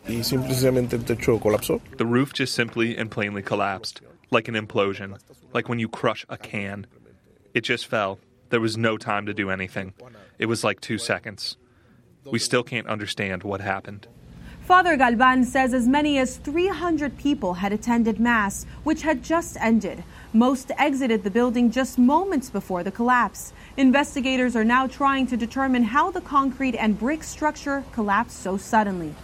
y simplemente el techo colapsó. The roof just simply and plainly collapsed, like an implosion, like when you crush a can. It just fell. There was no time to do anything. It was like two seconds. We still can't understand what happened. Father Galvan says as many as three hundred people had attended Mass, which had just ended. Most exited the building just moments before the collapse. Investigators are now trying to determine how the concrete and brick structure collapsed so suddenly.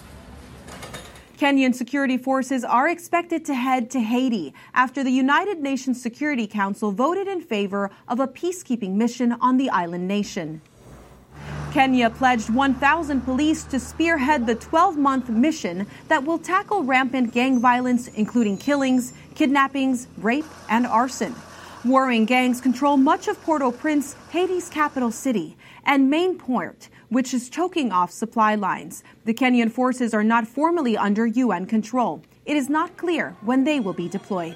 Kenyan security forces are expected to head to Haiti after the United Nations Security Council voted in favor of a peacekeeping mission on the island nation. Kenya pledged one thousand police to spearhead the twelve-month mission that will tackle rampant gang violence, including killings, kidnappings, rape, and arson. Warring gangs control much of Port-au-Prince, Haiti's capital city, and main port, which is choking off supply lines. The Kenyan forces are not formally under U N control. It is not clear when they will be deployed.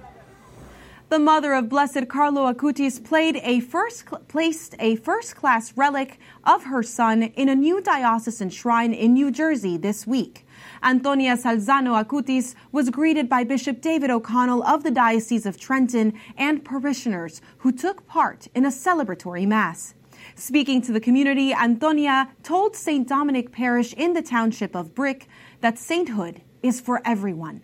The mother of Blessed Carlo Acutis played a first cl- placed a first-class relic of her son in a new diocesan shrine in New Jersey this week. Antonia Salzano Acutis was greeted by Bishop David O'Connell of the Diocese of Trenton and parishioners who took part in a celebratory mass. Speaking to the community, Antonia told Saint Dominic Parish in the township of Brick that sainthood is for everyone.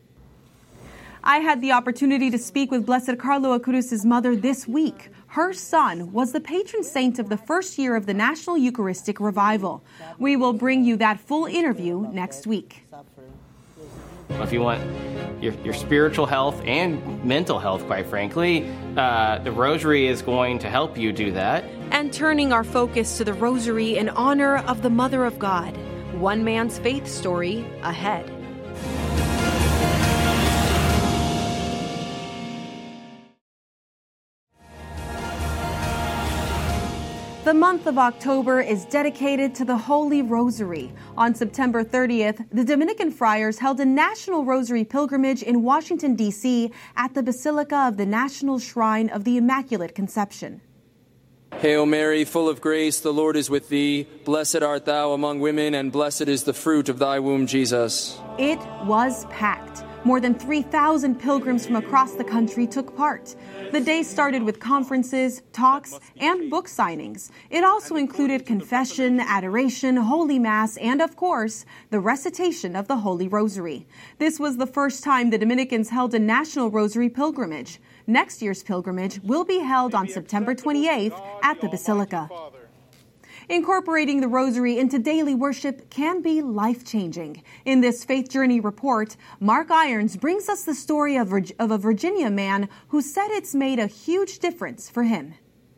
I had the opportunity to speak with Blessed Carlo Acutis' mother this week. Her son was the patron saint of the first year of the National Eucharistic Revival. We will bring you that full interview next week. If you want your, your spiritual health and mental health, quite frankly, uh, the Rosary is going to help you do that. And turning our focus to the Rosary in honor of the Mother of God. One man's faith story ahead. The month of October is dedicated to the Holy Rosary. On September thirtieth, the Dominican friars held a National Rosary pilgrimage in Washington, D C at the Basilica of the National Shrine of the Immaculate Conception. Hail Mary, full of grace, the Lord is with thee. Blessed art thou among women, and blessed is the fruit of thy womb, Jesus. It was packed. More than three thousand pilgrims from across the country took part. The day started with conferences, talks, and book signings. It also included confession, adoration, Holy Mass, and, of course, the recitation of the Holy Rosary. This was the first time the Dominicans held a National Rosary pilgrimage. Next year's pilgrimage will be held on September twenty-eighth at the Basilica. Incorporating the Rosary into daily worship can be life-changing. In this Faith Journey report, Mark Irons brings us the story of, of a Virginia man who said it's made a huge difference for him.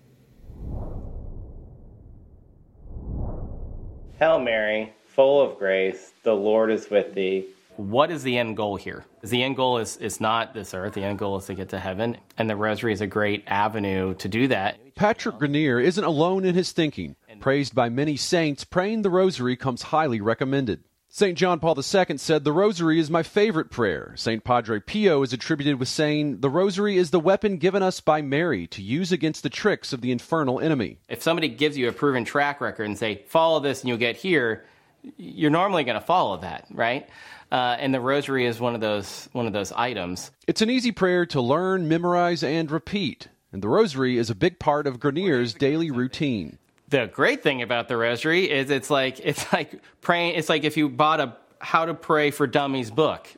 Hail Mary, full of grace, the Lord is with thee. What is the end goal here? The end goal is, is not this earth. The end goal is to get to heaven. And the Rosary is a great avenue to do that. Patrick Grenier isn't alone in his thinking. Praised by many saints, praying the Rosary comes highly recommended. Saint John Paul the Second said, "The Rosary is my favorite prayer." Saint Padre Pio is attributed with saying, "The Rosary is the weapon given us by Mary to use against the tricks of the infernal enemy." If somebody gives you a proven track record and say, follow this and you'll get here, you're normally going to follow that, right? Uh, and the Rosary is one of those one of those items. It's an easy prayer to learn, memorize, and repeat. And the Rosary is a big part of Grenier's daily routine. The great thing about the Rosary is it's like it's like praying. It's like if you bought a How to Pray for Dummies book.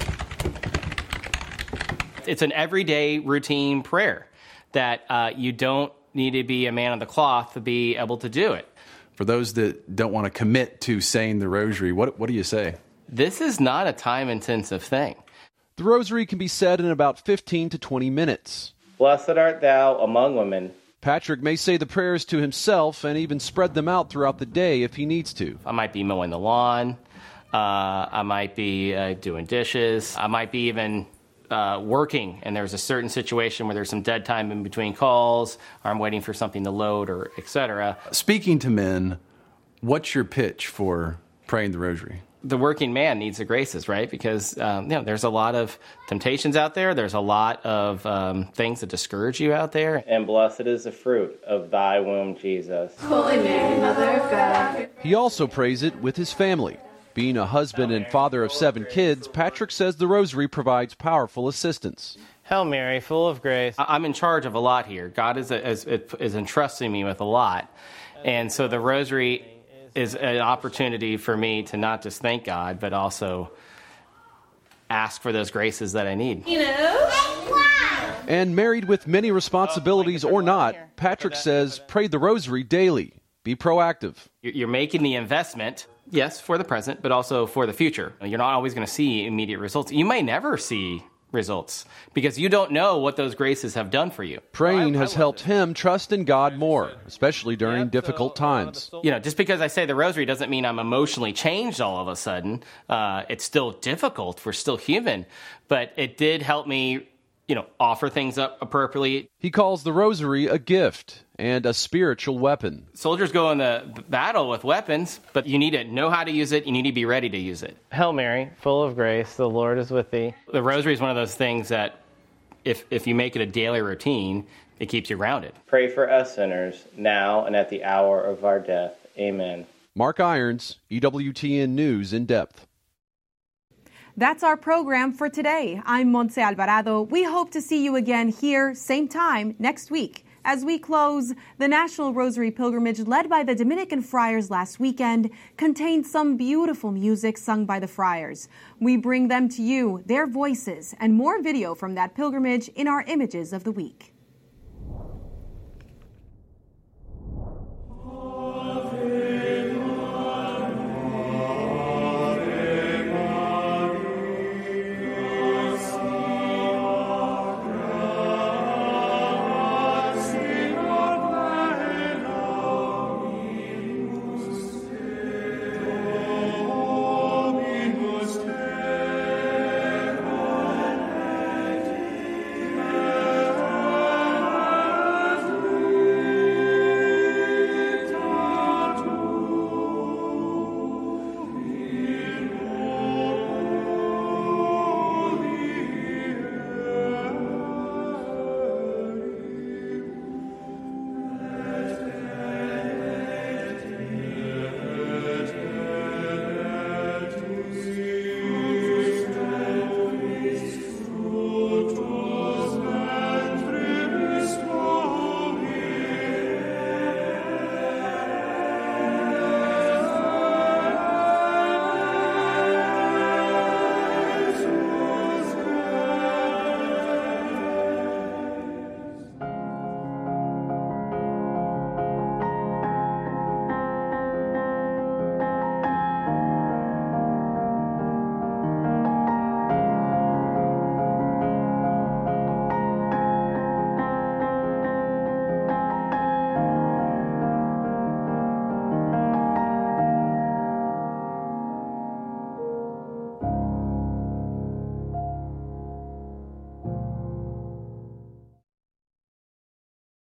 It's an everyday routine prayer that uh, you don't need to be a man of the cloth to be able to do it. For those that don't want to commit to saying the Rosary, what what do you say? This is not a time-intensive thing. The Rosary can be said in about fifteen to twenty minutes. Blessed art thou among women. Patrick may say the prayers to himself and even spread them out throughout the day if he needs to. I might be mowing the lawn. Uh, I might be uh, doing dishes. I might be even uh, working, and there's a certain situation where there's some dead time in between calls, or I'm waiting for something to load, or et cetera. Speaking to men, what's your pitch for praying the Rosary? The working man needs the graces, right? Because um, you know, there's a lot of temptations out there. There's a lot of um, things that discourage you out there. And blessed is the fruit of thy womb, Jesus. Holy Mary, Mother of God. He also prays it with his family. Being a husband and father of seven kids, Patrick says the Rosary provides powerful assistance. Hail Mary, full of grace. I'm in charge of a lot here. God is, is, is entrusting me with a lot. And so the Rosary is an opportunity for me to not just thank God, but also ask for those graces that I need. You know? And married with many responsibilities or not, Patrick says pray the Rosary daily. Be proactive. You're making the investment, yes, for the present, but also for the future. You're not always going to see immediate results. You may never see results because you don't know what those graces have done for you. Praying has helped him trust in God more, especially during difficult times. You know, just because I say the Rosary doesn't mean I'm emotionally changed all of a sudden. Uh, it's still difficult. We're still human. But it did help me, you know, offer things up appropriately. He calls the Rosary a gift and a spiritual weapon. Soldiers go in the battle with weapons, but you need to know how to use it. You need to be ready to use it. Hail Mary, full of grace, the Lord is with thee. The Rosary is one of those things that if, if you make it a daily routine, it keeps you grounded. Pray for us sinners, now and at the hour of our death. Amen. Mark Irons, E W T N News in depth. That's our program for today. I'm Montse Alvarado. We hope to see you again here, same time, next week. As we close, the National Rosary Pilgrimage led by the Dominican Friars last weekend contained some beautiful music sung by the friars. We bring them to you, their voices, and more video from that pilgrimage in our Images of the Week.